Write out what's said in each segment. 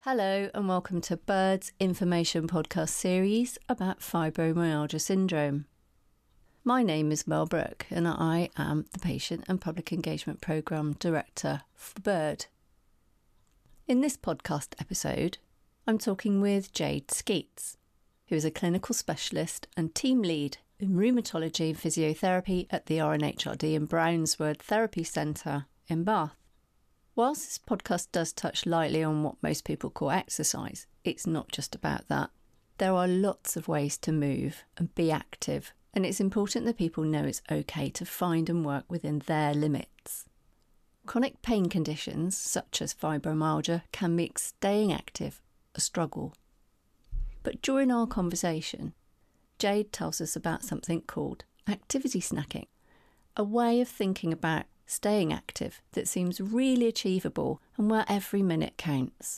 Hello and welcome to Bird's Information podcast series about fibromyalgia syndrome. My name is Mel Brooke and I am the Patient and Public Engagement Programme Director for Bird. In this podcast episode, I'm talking with Jade Skeets, who is a clinical specialist and team lead in rheumatology and physiotherapy at the RNHRD and Brownswood Therapy Centre in Bath. Whilst this podcast does touch lightly on what most people call exercise, it's not just about that. There are lots of ways to move and be active, and it's important that people know it's okay to find and work within their limits. Chronic pain conditions, such as fibromyalgia, can make staying active a struggle. But during our conversation, Jade tells us about something called activity snacking, a way of thinking about staying active that seems really achievable and where every minute counts.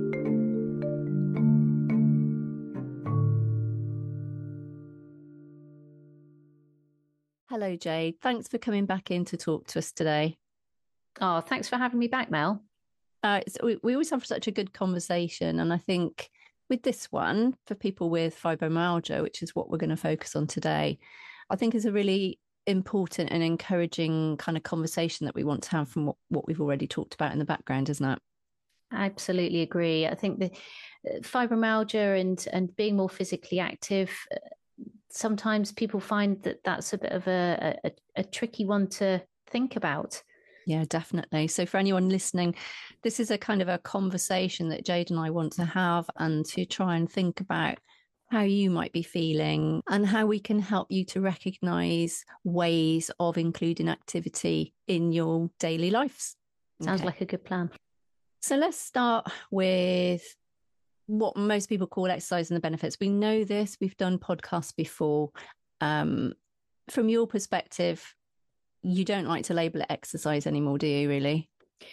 Hello Jade, thanks for coming back in to talk to us today. Oh, thanks for having me back, Mel. We always have such a good conversation, and I think with this one, for people with fibromyalgia, which is what we're going to focus on today, I think is a really important and encouraging kind of conversation that we want to have from what we've already talked about in the background, isn't it? I absolutely agree. I think the fibromyalgia and being more physically active, sometimes people find that that's a bit of a tricky one to think about. Yeah, definitely. So for anyone listening, this is a kind of a conversation that Jade and I want to have and to try and think about how you might be feeling and how we can help you to recognise ways of including activity in your daily lives. Sounds like a good plan. So let's start with what most people call exercise and the benefits. We know this, we've done podcasts before. From your perspective, you don't like to label it exercise anymore, do you, really?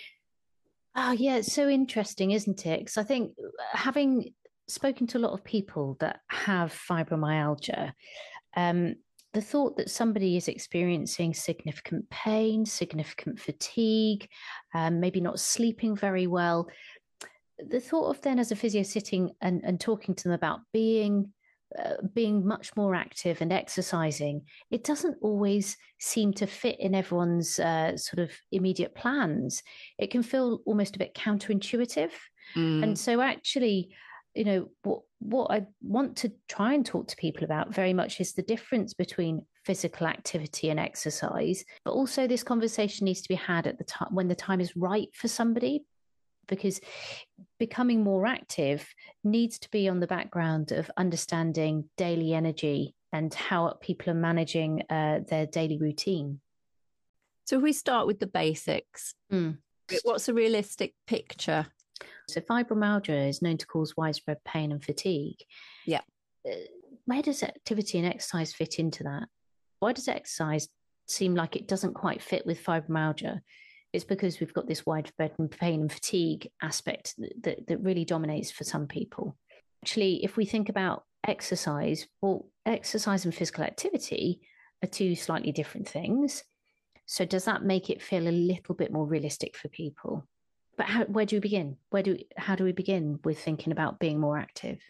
Oh, yeah, it's so interesting, isn't it? Because I think having spoken to a lot of people that have fibromyalgia, the thought that somebody is experiencing significant pain, significant fatigue, maybe not sleeping very well, the thought of then as a physio sitting and talking to them about being much more active and exercising, it doesn't always seem to fit in everyone's sort of immediate plans. It can feel almost a bit counterintuitive. And so actually, you know, what I want to try and talk to people about very much is the difference between physical activity and exercise, but also this conversation needs to be had at the time when the time is right for somebody, because becoming more active needs to be on the background of understanding daily energy and how people are managing their daily routine. So if we start with the basics, what's a realistic picture? So fibromyalgia is known to cause widespread pain and fatigue. Yeah. Where does activity and exercise fit into that? Why does exercise seem like it doesn't quite fit with fibromyalgia? It's because we've got this widespread pain and fatigue aspect that really dominates for some people. Actually, if we think about exercise, well, exercise and physical activity are two slightly different things. So does that make it feel a little bit more realistic for people? But where do we begin? How do we begin with thinking about being more active?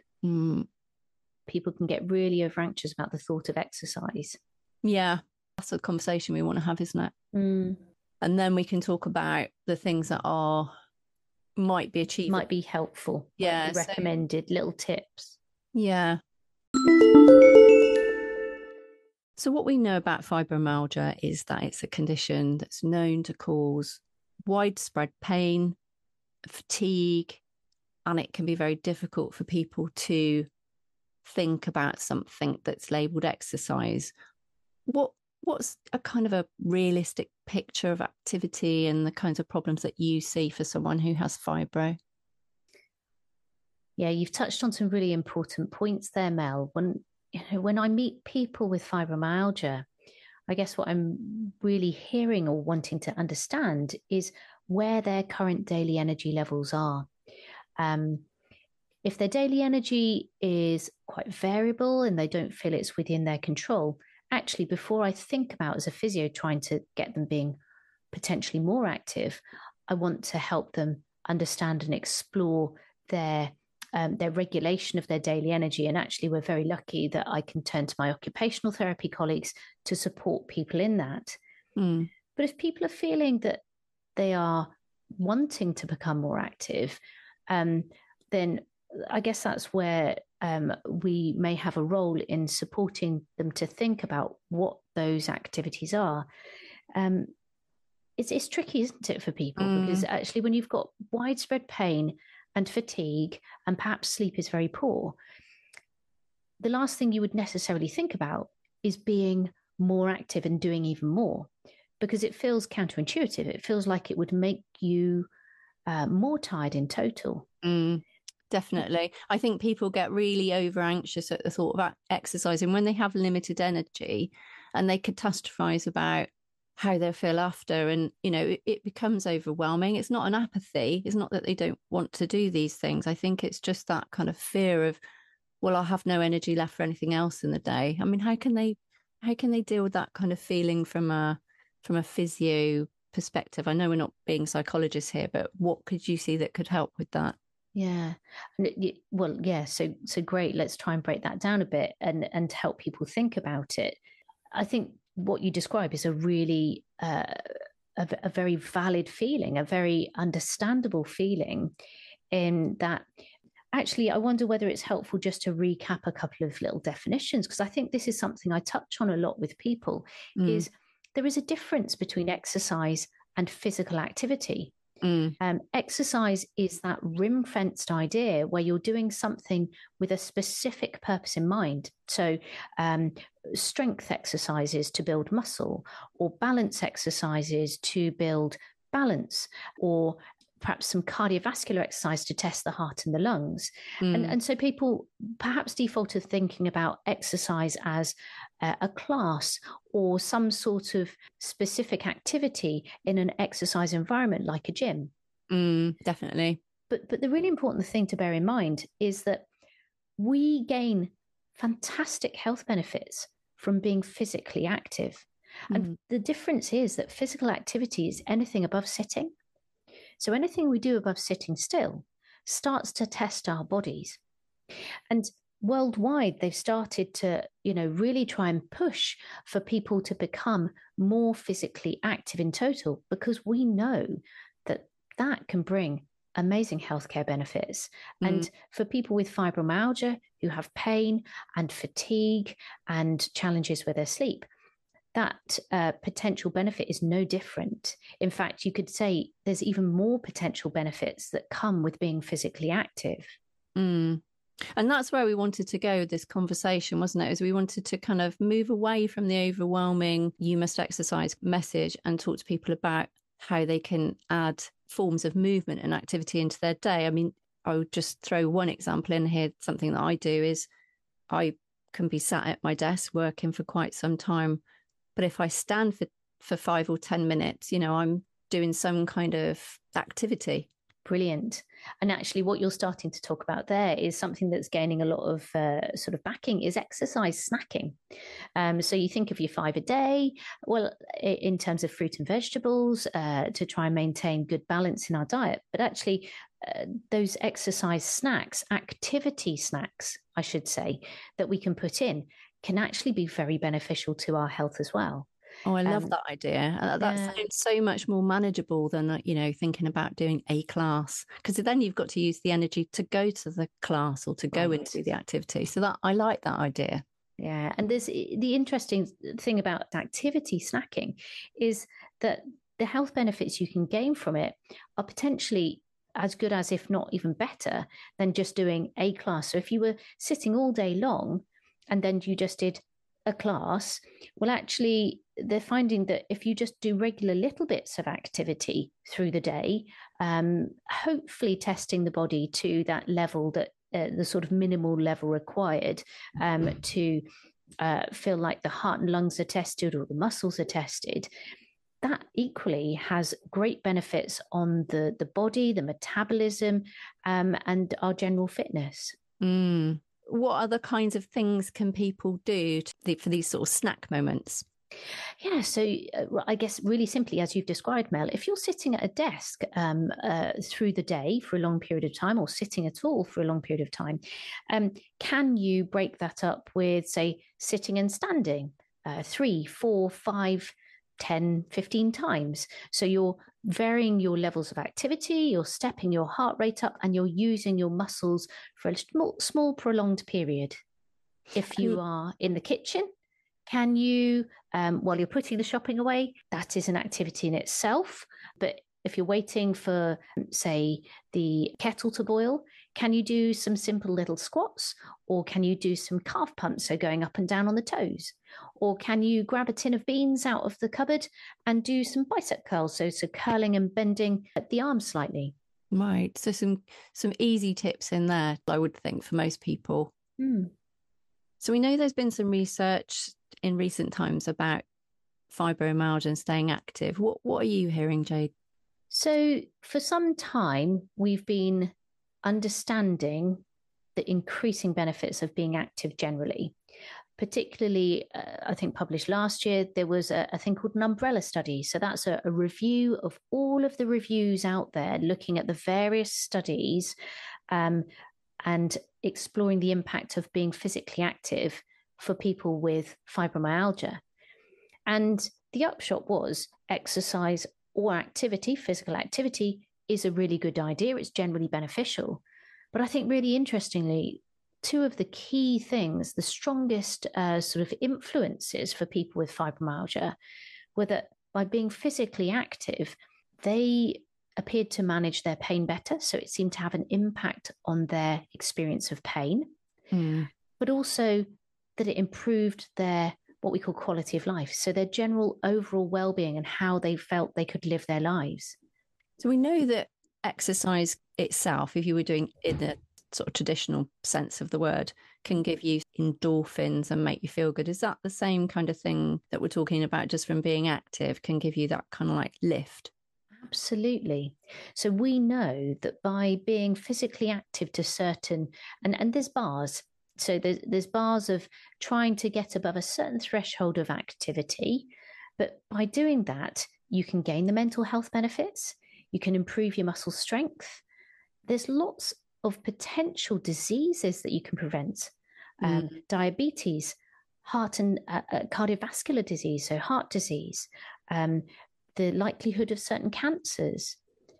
People can get really over anxious about the thought of exercise. Yeah, that's a conversation we want to have, isn't it? And then we can talk about the things that might be achievable. Might be helpful. Yeah. Might be recommended little tips. Yeah. So what we know about fibromyalgia is that it's a condition that's known to cause widespread pain, fatigue, and it can be very difficult for people to think about something that's labelled exercise. What's a kind of a realistic picture of activity and the kinds of problems that you see for someone who has fibro? Yeah, you've touched on some really important points there, Mel. When I meet people with fibromyalgia, I guess what I'm really hearing or wanting to understand is where their current daily energy levels are. If their daily energy is quite variable and they don't feel it's within their control, actually, before I think about as a physio trying to get them being potentially more active, I want to help them understand and explore their regulation of their daily energy. And actually, we're very lucky that I can turn to my occupational therapy colleagues to support people in that. But if people are feeling that they are wanting to become more active, then I guess that's where we may have a role in supporting them to think about what those activities are. It's tricky, isn't it, for people? Because actually, when you've got widespread pain and fatigue, and perhaps sleep is very poor, the last thing you would necessarily think about is being more active and doing even more, because it feels counterintuitive. It feels like it would make you more tired in total. Definitely. I think people get really over anxious at the thought of exercising when they have limited energy, and they catastrophize about how they'll feel after. And, you know, it becomes overwhelming. It's not an apathy. It's not that they don't want to do these things. I think it's just that kind of fear of, well, I'll have no energy left for anything else in the day. I mean, how can they deal with that kind of feeling from a physio perspective? I know we're not being psychologists here, but what could you see that could help with that? Yeah. Well, yeah. So great. Let's try and break that down a bit and help people think about it. I think what you describe is a really a very valid feeling, a very understandable feeling, in that. Actually, I wonder whether it's helpful just to recap a couple of little definitions, because I think this is something I touch on a lot with people, is there is a difference between exercise and physical activity. Exercise is that ring-fenced idea where you're doing something with a specific purpose in mind. So strength exercises to build muscle, or balance exercises to build balance, or perhaps some cardiovascular exercise to test the heart and the lungs. And so people perhaps default to thinking about exercise as a class or some sort of specific activity in an exercise environment like a gym. Definitely. But the really important thing to bear in mind is that we gain fantastic health benefits from being physically active. And the difference is that physical activity is anything above sitting. So anything we do above sitting still starts to test our bodies. And worldwide, they've started to, really try and push for people to become more physically active in total, because we know that can bring amazing healthcare benefits. And for people with fibromyalgia who have pain and fatigue and challenges with their sleep, that potential benefit is no different. In fact, you could say there's even more potential benefits that come with being physically active. And that's where we wanted to go with this conversation, wasn't it? Is we wanted to kind of move away from the overwhelming "you must exercise" message and talk to people about how they can add forms of movement and activity into their day. I mean, I would just throw one example in here. Something that I do is I can be sat at my desk working for quite some time, but if I stand for 5 or 10 minutes, I'm doing some kind of activity. Brilliant. And actually what you're starting to talk about there is something that's gaining a lot of sort of backing, is exercise snacking. So you think of your 5 a day, well, in terms of fruit and vegetables, to try and maintain good balance in our diet. But actually those exercise snacks, activity snacks, I should say, that we can put in can actually be very beneficial to our health as well. Oh, I love that idea. That sounds so much more manageable than, thinking about doing a class, because then you've got to use the energy to go to the class or to go into the activity. So I like that idea. Yeah. And there's the interesting thing about activity snacking is that the health benefits you can gain from it are potentially as good as, if not even better, than just doing a class. So if you were sitting all day long and then you just did a class, well, actually, they're finding that if you just do regular little bits of activity through the day, hopefully testing the body to that level, that the sort of minimal level required to feel like the heart and lungs are tested or the muscles are tested, that equally has great benefits on the body, the metabolism, and our general fitness. What other kinds of things can people do for these sort of snack moments? Yeah, so I guess really simply, as you've described, Mel, if you're sitting at a desk through the day for a long period of time, or sitting at all for a long period of time, can you break that up with, say, sitting and standing 3, 4, 5, 10, 15 times? So you're varying your levels of activity, you're stepping your heart rate up, and you're using your muscles for a small prolonged period. If you are in the kitchen, can you, while you're putting the shopping away, that is an activity in itself. But if you're waiting for, say, the kettle to boil, can you do some simple little squats? Or can you do some calf pumps, so going up and down on the toes? Or can you grab a tin of beans out of the cupboard and do some bicep curls, so curling and bending at the arms slightly? Right. So some easy tips in there, I would think, for most people. So we know there's been some research in recent times about fibromyalgia and staying active. What are you hearing, Jade? So for some time, we've been understanding the increasing benefits of being active generally. Particularly, I think published last year, there was a thing called an umbrella study. So that's a review of all of the reviews out there, looking at the various studies and exploring the impact of being physically active for people with fibromyalgia. And the upshot was exercise or activity, physical activity, is a really good idea. It's generally beneficial. But I think really interestingly, two of the key things, the strongest sort of influences for people with fibromyalgia, were that by being physically active, they appeared to manage their pain better. So it seemed to have an impact on their experience of pain, but also that it improved their what we call quality of life. So their general overall well-being and how they felt they could live their lives. So we know that exercise itself, if you were doing in the sort of traditional sense of the word, can give you endorphins and make you feel good. Is that the same kind of thing that we're talking about, just from being active can give you that kind of like lift? Absolutely. So we know that by being physically active to certain, and there's bars. So there's bars of trying to get above a certain threshold of activity. But by doing that, you can gain the mental health benefits. You can improve your muscle strength. There's lots of potential diseases that you can prevent. Diabetes, heart and cardiovascular disease, so heart disease, the likelihood of certain cancers.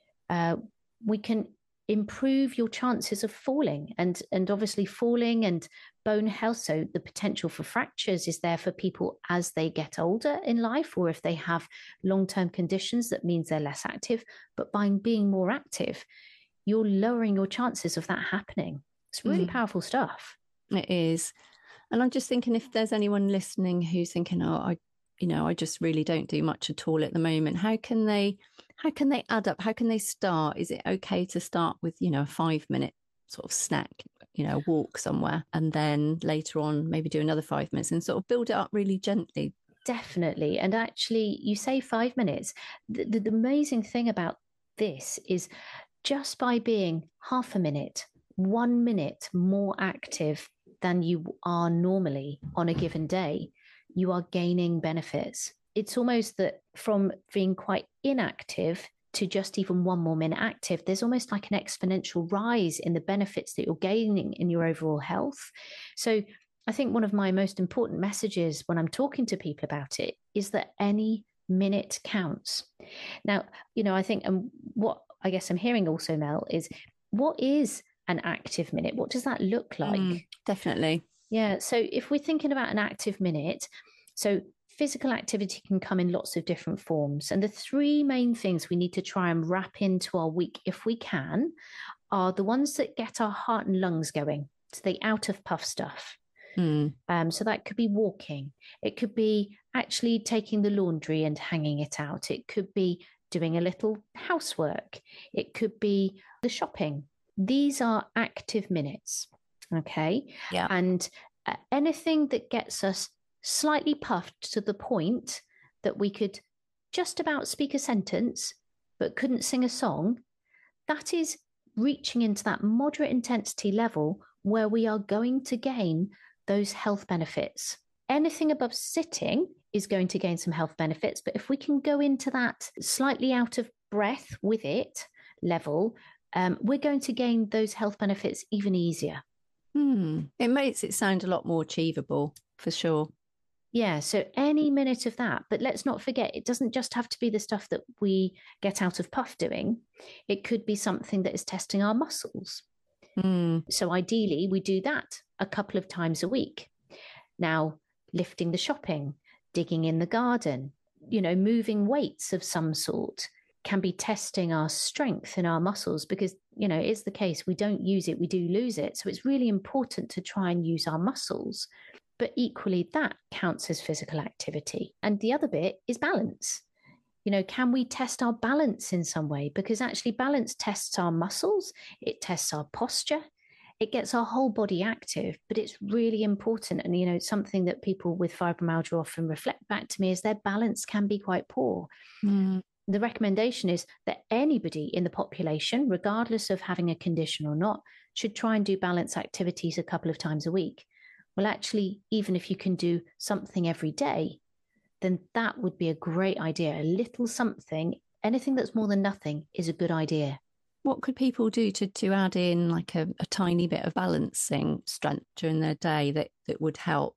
We can improve your chances of falling, and obviously falling and bone health. So the potential for fractures is there for people as they get older in life, or if they have long-term conditions that means they're less active. But by being more active, you're lowering your chances of that happening. It's really powerful stuff. It is. And I'm just thinking, if there's anyone listening who's thinking, oh, I just really don't do much at all at the moment. How can they add up? How can they start? Is it okay to start with, a 5-minute sort of snack, walk somewhere, and then later on maybe do another 5 minutes and sort of build it up really gently? Definitely. And actually, you say 5 minutes. The amazing thing about this is just by being half a minute, 1 minute more active than you are normally on a given day, you are gaining benefits. It's almost that from being quite inactive to just even 1 more minute active, there's almost like an exponential rise in the benefits that you're gaining in your overall health. So I think one of my most important messages when I'm talking to people about it is that any minute counts. Now, I think, and what I guess I'm hearing also, Mel, is what is an active minute? What does that look like? Definitely. Yeah. So if we're thinking about an active minute, so physical activity can come in lots of different forms. And the 3 main things we need to try and wrap into our week, if we can, are the ones that get our heart and lungs going. So the out of puff stuff. So that could be walking. It could be actually taking the laundry and hanging it out. It could be doing a little housework. It could be the shopping. These are active minutes. Okay. Yeah. And anything that gets us slightly puffed to the point that we could just about speak a sentence but couldn't sing a song, that is reaching into that moderate intensity level where we are going to gain those health benefits. Anything above sitting is going to gain some health benefits. But if we can go into that slightly out of breath with it level, we're going to gain those health benefits even easier. It makes it sound a lot more achievable, for sure. Yeah, so any minute of that. But let's not forget, it doesn't just have to be the stuff that we get out of puff doing. It could be something that is testing our muscles. So ideally, we do that a couple of times a week. Now, lifting the shopping, digging in the garden, moving weights of some sort can be testing our strength in our muscles because, it's the case. We don't use it, we do lose it. So it's really important to try and use our muscles. But equally, that counts as physical activity. And the other bit is balance. Can we test our balance in some way? Because actually, balance tests our muscles, it tests our posture, it gets our whole body active. But it's really important. And, something that people with fibromyalgia often reflect back to me is their balance can be quite poor. The recommendation is that anybody in the population, regardless of having a condition or not, should try and do balance activities a couple of times a week. Well, actually, even if you can do something every day, then that would be a great idea. A little something, anything that's more than nothing is a good idea. What could people do to add in like a tiny bit of balancing strength during their day that would help?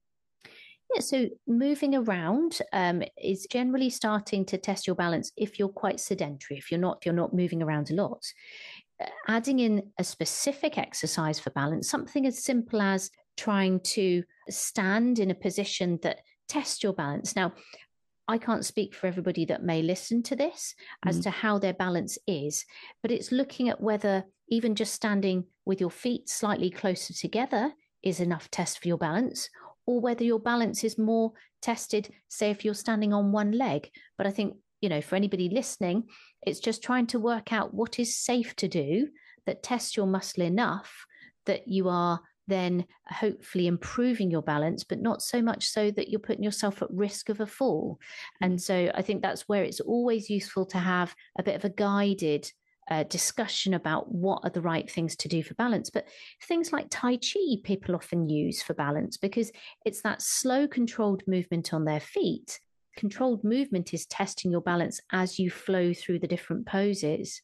Yeah, so moving around is generally starting to test your balance if you're quite sedentary, if you're not moving around a lot. Adding in a specific exercise for balance, something as simple as trying to stand in a position that tests your balance. Now, I can't speak for everybody that may listen to this as to how their balance is, but it's looking at whether even just standing with your feet slightly closer together is enough test for your balance, or whether your balance is more tested, say, if you're standing on one leg. But I think, for anybody listening, it's just trying to work out what is safe to do that tests your muscle enough that you are then hopefully improving your balance, but not so much so that you're putting yourself at risk of a fall. And so I think that's where it's always useful to have a bit of a guided discussion about what are the right things to do for balance. But things like Tai Chi, people often use for balance because it's that slow, controlled movement on their feet. Controlled movement is testing your balance as you flow through the different poses.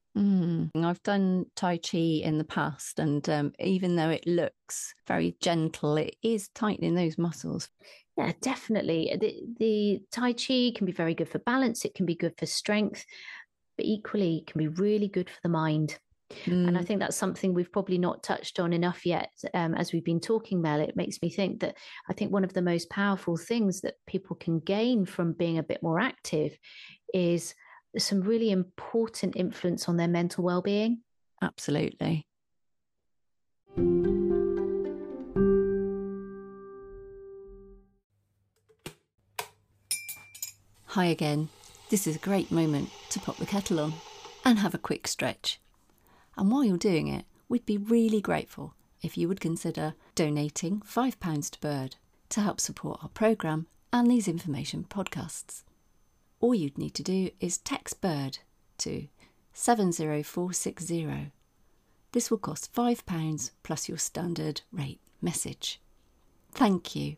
I've done Tai Chi in the past, and even though it looks very gentle, it is tightening those muscles. Yeah, definitely. The Tai Chi can be very good for balance. It can be good for strength, but equally can be really good for the mind. And I think that's something we've probably not touched on enough yet as we've been talking, Mel. It makes me think that I think one of the most powerful things that people can gain from being a bit more active is some really important influence on their mental well-being. Absolutely. Hi again. This is a great moment to pop the kettle on and have a quick stretch. And while you're doing it, we'd be really grateful if you would consider donating £5 to Bird to help support our programme and these information podcasts. All you'd need to do is text Bird to 70460. This will cost £5 plus your standard rate message. Thank you.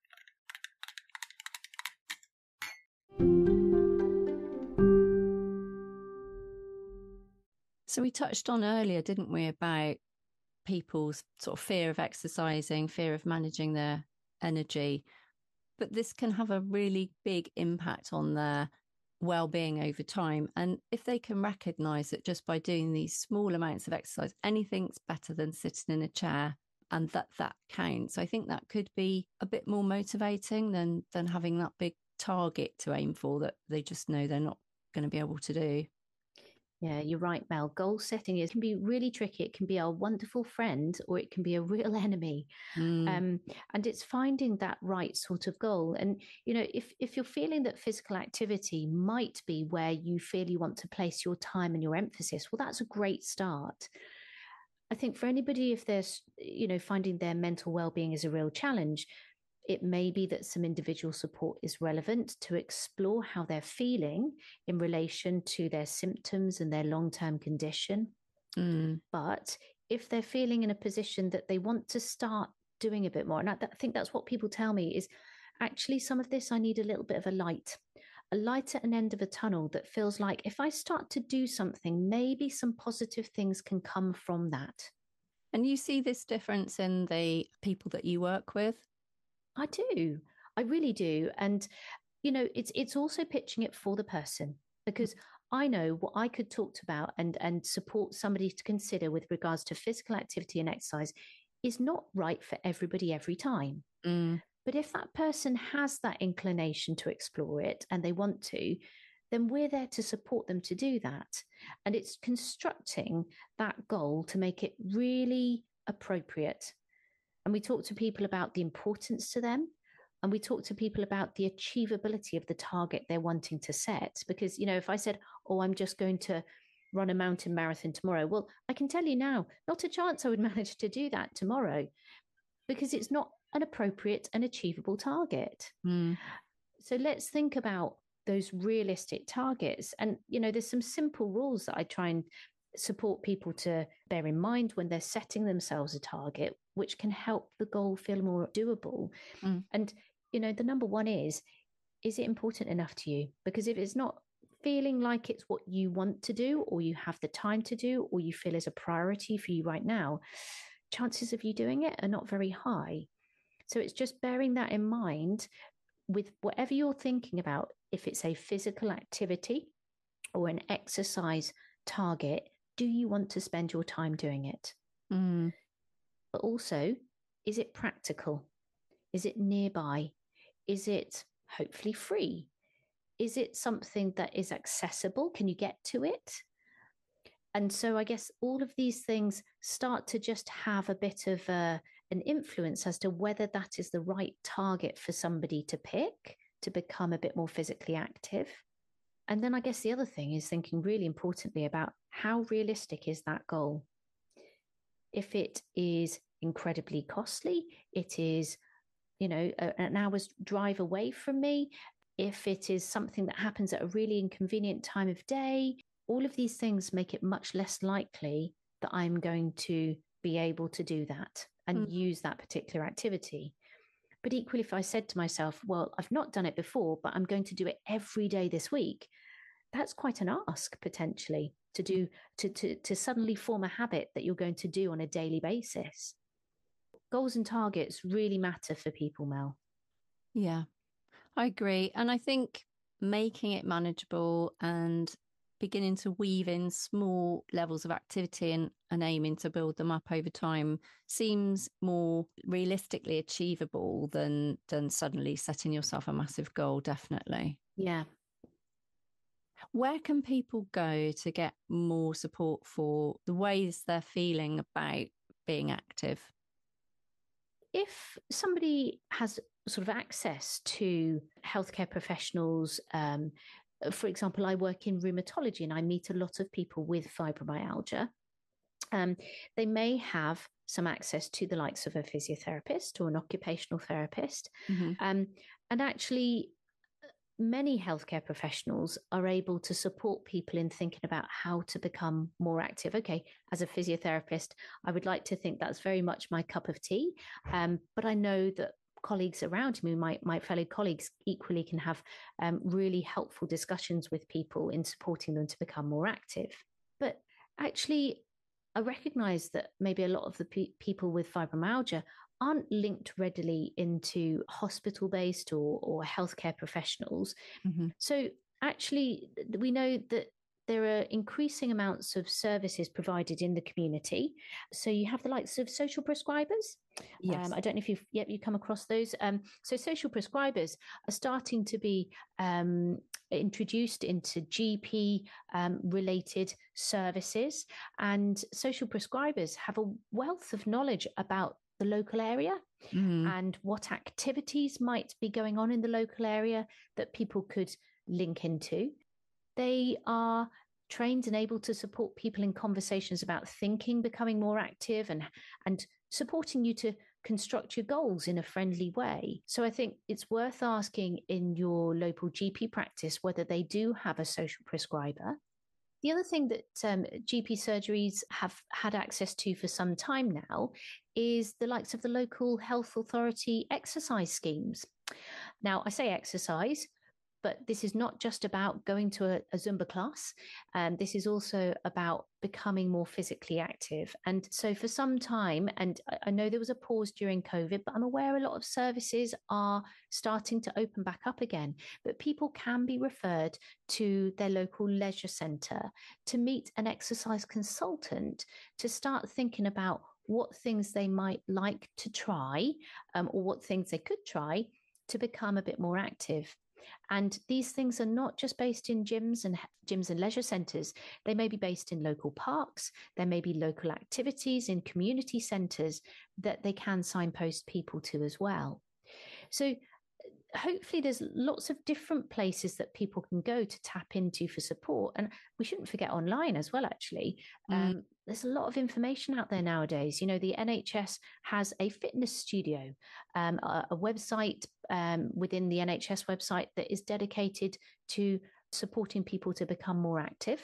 So we touched on earlier, didn't we, about people's sort of fear of exercising, fear of managing their energy. But this can have a really big impact on their well-being over time. And if they can recognise that just by doing these small amounts of exercise, anything's better than sitting in a chair, and that counts, I think that could be a bit more motivating than having that big target to aim for that they just know they're not going to be able to do. Yeah, you're right, Mel. Goal setting can be really tricky. It can be our wonderful friend or it can be a real enemy. And it's finding that right sort of goal. And, if you're feeling that physical activity might be where you feel you want to place your time and your emphasis, well, that's a great start. I think for anybody, if they're, finding their mental well-being is a real challenge, it may be that some individual support is relevant to explore how they're feeling in relation to their symptoms and their long-term condition. But if they're feeling in a position that they want to start doing a bit more, and I think that's what people tell me is actually, some of this, I need a little bit of a light at an end of a tunnel that feels like if I start to do something, maybe some positive things can come from that. And you see this difference in the people that you work with? I do. I really do. And, it's also pitching it for the person, because I know what I could talk about and support somebody to consider with regards to physical activity and exercise is not right for everybody every time. But if that person has that inclination to explore it and they want to, then we're there to support them to do that. And it's constructing that goal to make it really appropriate. And we talk to people about the importance to them. And we talk to people about the achievability of the target they're wanting to set. Because, if I said, oh, I'm just going to run a mountain marathon tomorrow, well, I can tell you now, not a chance I would manage to do that tomorrow, because it's not an appropriate and achievable target. So let's think about those realistic targets. And, there's some simple rules that I try and support people to bear in mind when they're setting themselves a target, which can help the goal feel more doable. And, the number one is it important enough to you? Because if it's not feeling like it's what you want to do, or you have the time to do, or you feel is a priority for you right now, chances of you doing it are not very high. So it's just bearing that in mind with whatever you're thinking about. If it's a physical activity or an exercise target, do you want to spend your time doing it? But also, is it practical? Is it nearby? Is it hopefully free? Is it something that is accessible? Can you get to it? And so I guess all of these things start to just have a bit of an influence as to whether that is the right target for somebody to pick to become a bit more physically active. And then I guess the other thing is thinking really importantly about how realistic is that goal. If it is incredibly costly, it is, an hour's drive away from me. If it is something that happens at a really inconvenient time of day, all of these things make it much less likely that I'm going to be able to do that and use that particular activity. But equally, if I said to myself, well, I've not done it before, but I'm going to do it every day this week, that's quite an ask potentially to do, to suddenly form a habit that you're going to do on a daily basis. Goals and targets really matter for people, Mel. Yeah, I agree. And I think making it manageable and beginning to weave in small levels of activity and aiming to build them up over time seems more realistically achievable than suddenly setting yourself a massive goal, definitely. Yeah. Where can people go to get more support for the ways they're feeling about being active? If somebody has sort of access to healthcare professionals, for example, I work in rheumatology and I meet a lot of people with fibromyalgia. They may have some access to the likes of a physiotherapist or an occupational therapist. And actually, many healthcare professionals are able to support people in thinking about how to become more active. Okay, as a physiotherapist, I would like to think that's very much my cup of tea. But I know that colleagues around me, my fellow colleagues, equally can have really helpful discussions with people in supporting them to become more active. But actually, I recognize that maybe a lot of the people with fibromyalgia aren't linked readily into hospital-based or healthcare professionals. So actually, we know that there are increasing amounts of services provided in the community. So you have the likes of social prescribers. Yes. I don't know if you've come across those. So social prescribers are starting to be introduced into GP related services, and social prescribers have a wealth of knowledge about the local area and what activities might be going on in the local area that people could link into. They are trained and able to support people in conversations about thinking, becoming more active, and supporting you to construct your goals in a friendly way. So I think it's worth asking in your local GP practice whether they do have a social prescriber. The other thing that GP surgeries have had access to for some time now is the likes of the local health authority exercise schemes. Now, I say exercise, but this is not just about going to a Zumba class. This is also about becoming more physically active. And so for some time, and I know there was a pause during COVID, but I'm aware a lot of services are starting to open back up again. But people can be referred to their local leisure centre to meet an exercise consultant to start thinking about what things they might like to try, or what things they could try to become a bit more active. And these things are not just based in gyms and leisure centres. They may be based in local parks. There may be local activities in community centres that they can signpost people to as well. So hopefully there's lots of different places that people can go to tap into for support. And we shouldn't forget online as well, actually. There's a lot of information out there nowadays. You know, the NHS has a fitness studio, a website within the NHS website that is dedicated to supporting people to become more active.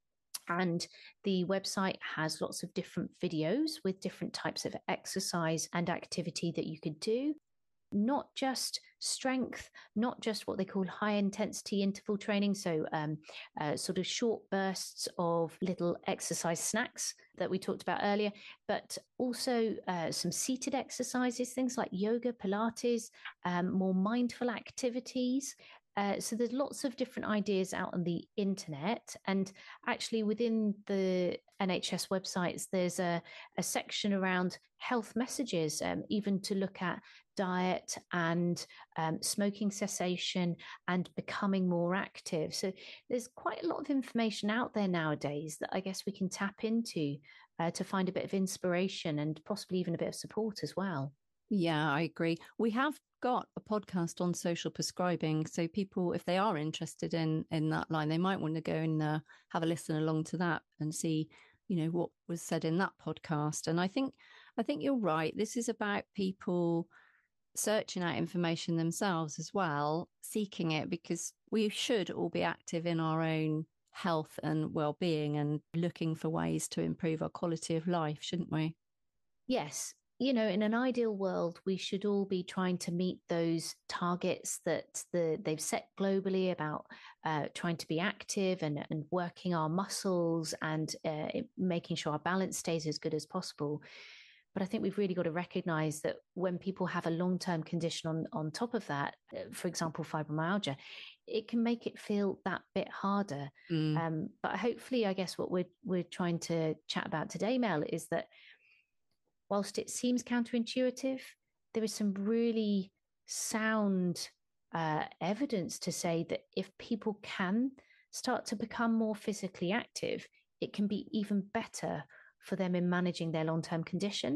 And the website has lots of different videos with different types of exercise and activity that you could do. Not just strength, not just what they call high intensity interval training. So sort of short bursts of little exercise snacks that we talked about earlier, but also some seated exercises, things like yoga, Pilates, more mindful activities. So there's lots of different ideas out on the internet. And actually within the NHS websites, there's a section around health messages, even to look at diet and smoking cessation and becoming more active. So there's quite a lot of information out there nowadays that I guess we can tap into to find a bit of inspiration and possibly even a bit of support as well. Yeah, I agree. We have got a podcast on social prescribing. So people, if they are interested in that line, they might want to go and have a listen along to that and see, you know, what was said in that podcast. And I think you're right. This is about people searching out information themselves as well, seeking it, because we should all be active in our own health and well-being and looking for ways to improve our quality of life, shouldn't we? Yes. You know, in an ideal world, we should all be trying to meet those targets that they've set globally about trying to be active and working our muscles and making sure our balance stays as good as possible. But I think we've really got to recognize that when people have a long-term condition on top of that, for example, fibromyalgia, it can make it feel that bit harder. But hopefully, I guess what we're trying to chat about today, Mel, is that whilst it seems counterintuitive, there is some really sound evidence to say that if people can start to become more physically active, it can be even better for them in managing their long-term condition.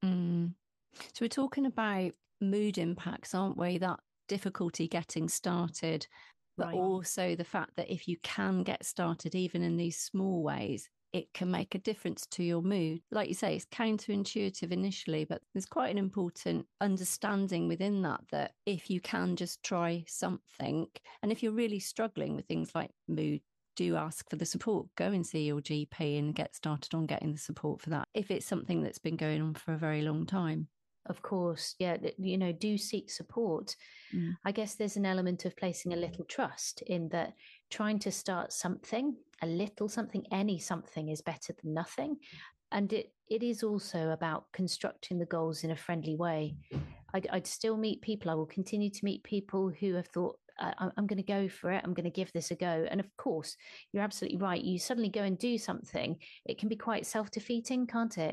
So we're talking about mood impacts, aren't we? That difficulty getting started, but right. Also the fact that if you can get started, even in these small ways, it can make a difference to your mood. Like you say, it's counterintuitive initially, but there's quite an important understanding within that if you can just try something, and if you're really struggling with things like mood, do ask for the support. Go and see your GP and get started on getting the support for that if it's something that's been going on for a very long time. Of course, yeah, you know, do seek support. I guess there's an element of placing a little trust in that trying to start something, a little something, any something is better than nothing. And it is also about constructing the goals in a friendly way. I'd still meet people. I will continue to meet people who have thought, I'm going to go for it. I'm going to give this a go. And of course, you're absolutely right. You suddenly go and do something. It can be quite self-defeating, can't it?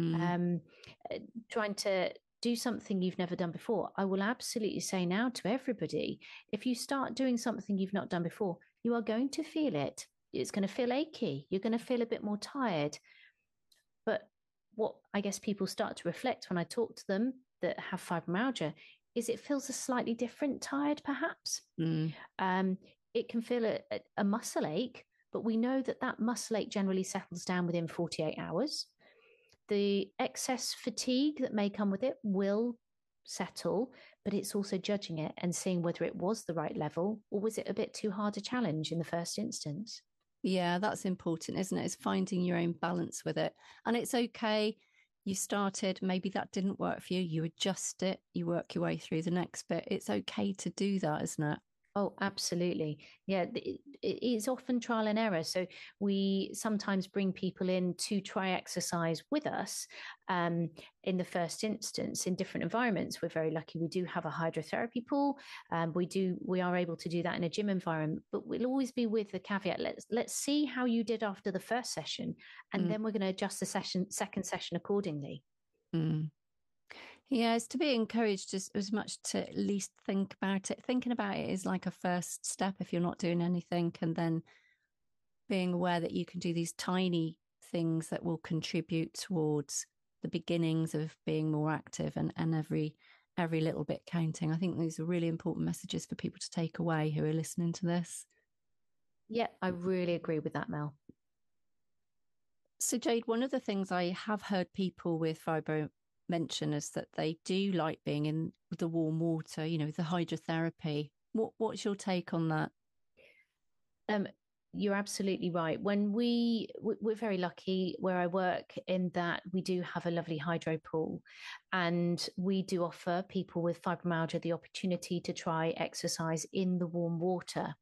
Trying to do something you've never done before. I will absolutely say now to everybody, if you start doing something you've not done before, you are going to feel it. It's going to feel achy. You're going to feel a bit more tired. But what I guess people start to reflect when I talk to them that have fibromyalgia is it feels a slightly different tired, perhaps. It can feel a muscle ache, but we know that muscle ache generally settles down within 48 hours. The excess fatigue that may come with it will settle, but it's also judging it and seeing whether it was the right level or was it a bit too hard a challenge in the first instance. Yeah, that's important, isn't it? It's finding your own balance with it. And it's okay You started, maybe that didn't work for you. You adjust it, you work your way through the next bit. It's okay to do that, isn't it? Oh, absolutely. Yeah, it's often trial and error. So we sometimes bring people in to try exercise with us in the first instance in different environments. We're very lucky. We do have a hydrotherapy pool. We are able to do that in a gym environment, but we'll always be with the caveat. Let's see how you did after the first session, and then we're going to adjust the second session accordingly. Mm. Yeah, it's to be encouraged as much to at least think about it. Thinking about it is like a first step if you're not doing anything, and then being aware that you can do these tiny things that will contribute towards the beginnings of being more active, and every little bit counting. I think these are really important messages for people to take away who are listening to this. Yeah, I really agree with that, Mel. So, Jade, one of the things I have heard people with fibro mention is that they do like being in the warm water, you know, the hydrotherapy. What's your take on that? You're absolutely right. When we're very lucky where I work in that we do have a lovely hydro pool, and we do offer people with fibromyalgia the opportunity to try exercise in the warm water.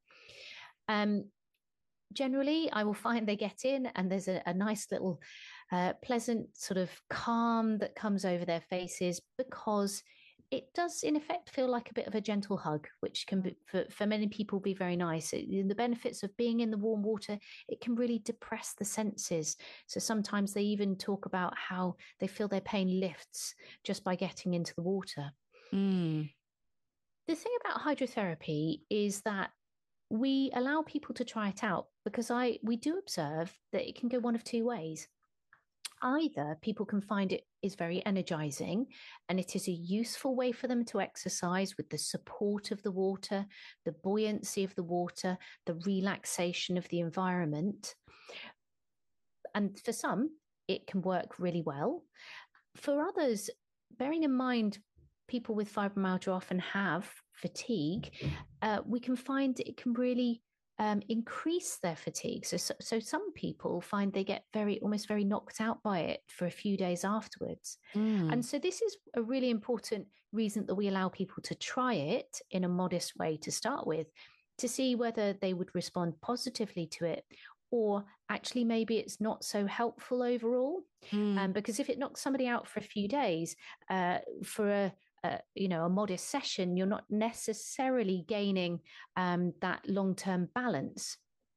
Generally, I will find they get in and there's a nice little pleasant sort of calm that comes over their faces, because it does in effect feel like a bit of a gentle hug, which can be, for many people, be very nice. The benefits of being in the warm water, it can really depress the senses. So sometimes they even talk about how they feel their pain lifts just by getting into the water. Mm. The thing about hydrotherapy is that we allow people to try it out, because we do observe that it can go one of two ways. Either people can find it is very energizing and it is a useful way for them to exercise with the support of the water, the buoyancy of the water, the relaxation of the environment. And for some, it can work really well. For others, bearing in mind people with fibromyalgia often have fatigue, we can find it can really increase their fatigue. So some people find they get almost very knocked out by it for a few days afterwards. And so this is a really important reason that we allow people to try it in a modest way to start with, to see whether they would respond positively to it, or actually maybe it's not so helpful overall. Because if it knocks somebody out for a few days, for a modest session, you're not necessarily gaining that long-term balance.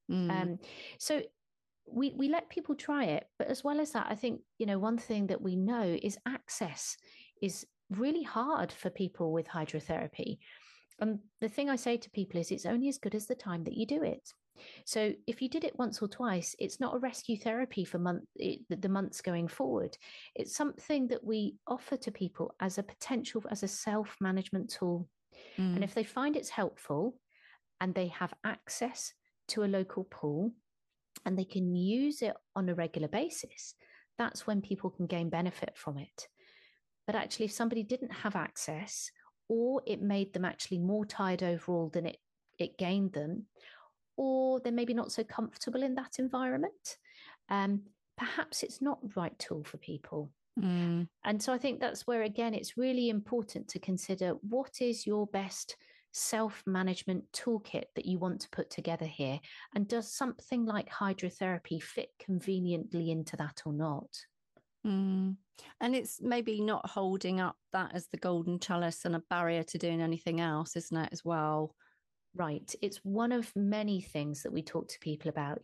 So we let people try it, but as well as that, I think one thing that we know is access is really hard for people with hydrotherapy. And the thing I say to people is it's only as good as the time that you do it. So if you did it once or twice, it's not a rescue therapy for the months going forward. It's something that we offer to people as a potential, as a self-management tool. And if they find it's helpful and they have access to a local pool and they can use it on a regular basis, that's when people can gain benefit from it. But actually, if somebody didn't have access, or it made them actually more tired overall than it gained them, or they're maybe not so comfortable in that environment, perhaps it's not the right tool for people. And so I think that's where, again, it's really important to consider what is your best self-management toolkit that you want to put together here, and does something like hydrotherapy fit conveniently into that or not? And it's maybe not holding up that as the golden chalice and a barrier to doing anything else, isn't it, as well? Right. It's one of many things that we talk to people about.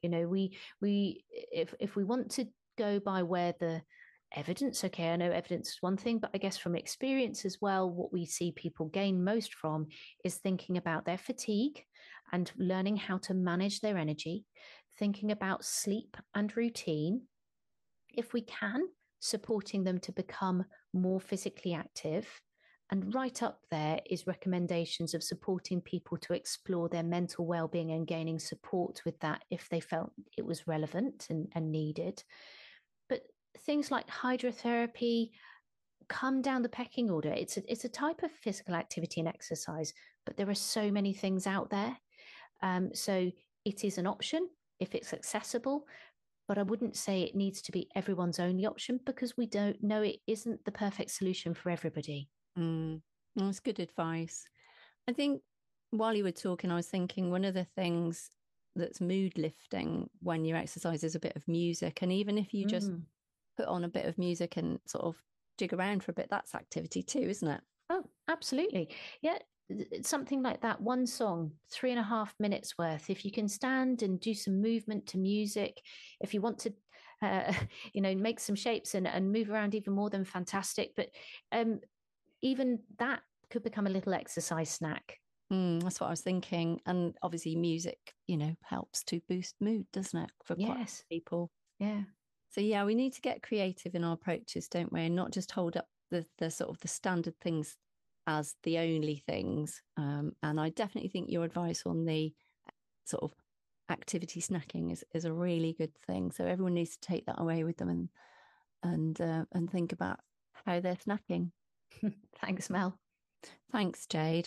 If we want to go by where the evidence, okay, I know evidence is one thing, but I guess from experience as well, what we see people gain most from is thinking about their fatigue and learning how to manage their energy, thinking about sleep and routine. If we can, supporting them to become more physically active. And right up there is recommendations of supporting people to explore their mental well-being and gaining support with that if they felt it was relevant and needed. But things like hydrotherapy come down the pecking order. It's a type of physical activity and exercise, but there are so many things out there. So it is an option if it's accessible, but I wouldn't say it needs to be everyone's only option, because we don't know, it isn't the perfect solution for everybody. That's good advice. I think while you were talking, I was thinking one of the things that's mood lifting when you exercise is a bit of music. And even if you just put on a bit of music and sort of jig around for a bit, that's activity too, isn't it? Oh, absolutely. Yeah. Something like that, one song, 3.5 minutes worth. If you can stand and do some movement to music, if you want to, make some shapes and move around even more, than fantastic. But even that could become a little exercise snack. That's what I was thinking. And obviously music, helps to boost mood, doesn't it? For quite a few people. Yeah. So yeah, we need to get creative in our approaches, don't we? And not just hold up the sort of the standard things as the only things. And I definitely think your advice on the sort of activity snacking is a really good thing. So everyone needs to take that away with them and think about how they're snacking. Thanks, Mel. Thanks, Jade.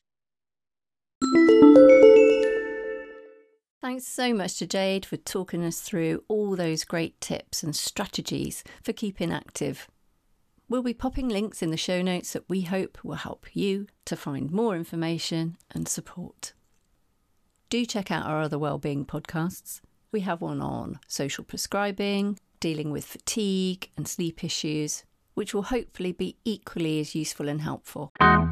Thanks so much to Jade for talking us through all those great tips and strategies for keeping active. We'll be popping links in the show notes that we hope will help you to find more information and support. Do check out our other wellbeing podcasts. We have one on social prescribing, dealing with fatigue and sleep issues, which will hopefully be equally as useful and helpful.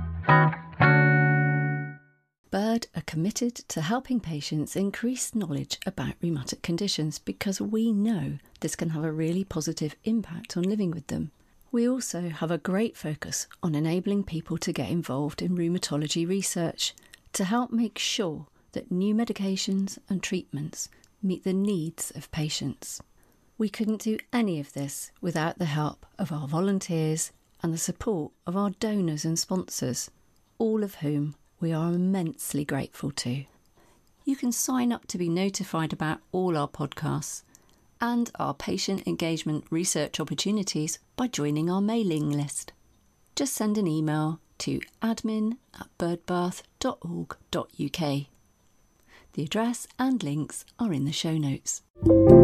Bird are committed to helping patients increase knowledge about rheumatic conditions because we know this can have a really positive impact on living with them. We also have a great focus on enabling people to get involved in rheumatology research to help make sure that new medications and treatments meet the needs of patients. We couldn't do any of this without the help of our volunteers and the support of our donors and sponsors, all of whom we are immensely grateful to. You can sign up to be notified about all our podcasts and our patient engagement research opportunities by joining our mailing list. Just send an email to admin@birdbath.org.uk. The address and links are in the show notes.